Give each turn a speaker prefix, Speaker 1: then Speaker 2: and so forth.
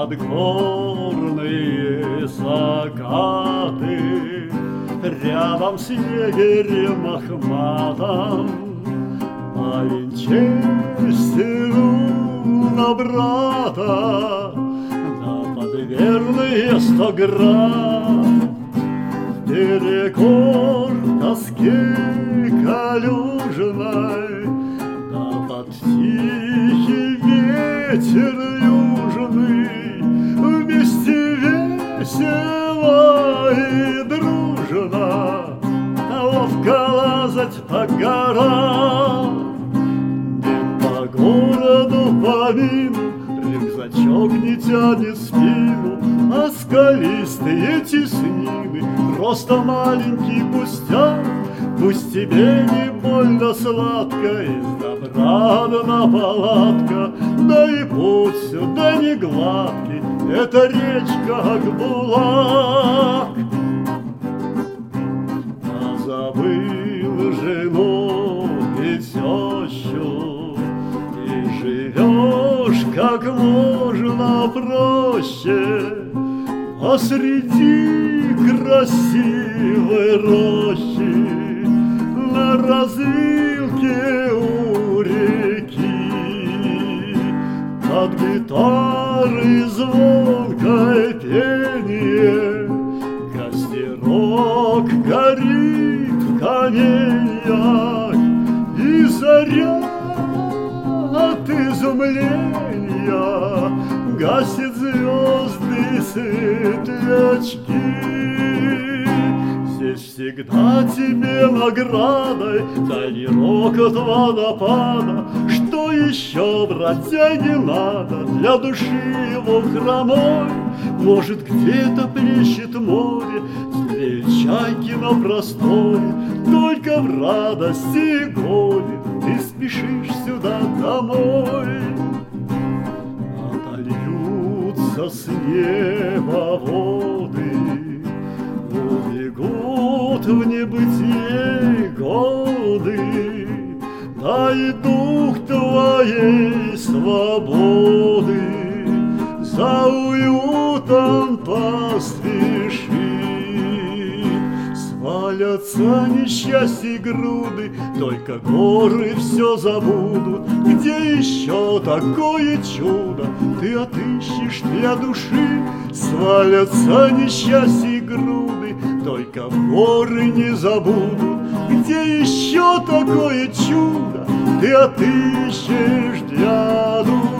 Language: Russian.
Speaker 1: под горные закаты, рядом с егерем Ахматом парень честью на брата, да под верные 100 грамм перекор тоске калюжной, да под тихий ветер южный, вместе весело и дружно ловко лазать по горам, не по городу помину, рюкзачок не тянет спину, а скалистые теснины, просто маленький пустяк. Пусть тебе не больно сладко, из добра дана палатка, да и путь сюда не гладкий, эта речка Акбулак. А забыл жену и тещу, и живешь как можно проще посреди красивой рощи, на развилке у реки, под гитары звонкое пение, костерок горит в каменьях, и заря от изумления гасит звезды светлячки. Здесь всегда тебе наградой дальний рокот водопада. Что еще, братья, не надо для души его хромой? Может, где-то плещет море, злеют чайки на просторе, только в радости и горе ты спешишь сюда домой. Отольются с неба воды, убегут в небытие годы, дай дух твоей свободы, за уютом поспеши. Свалятся несчастья груды, только горы все забудут. Где еще такое чудо ты отыщешь для души? Свалятся несчастья груды, только горы не забудут. Где еще такое чудо ты отыщешь для души?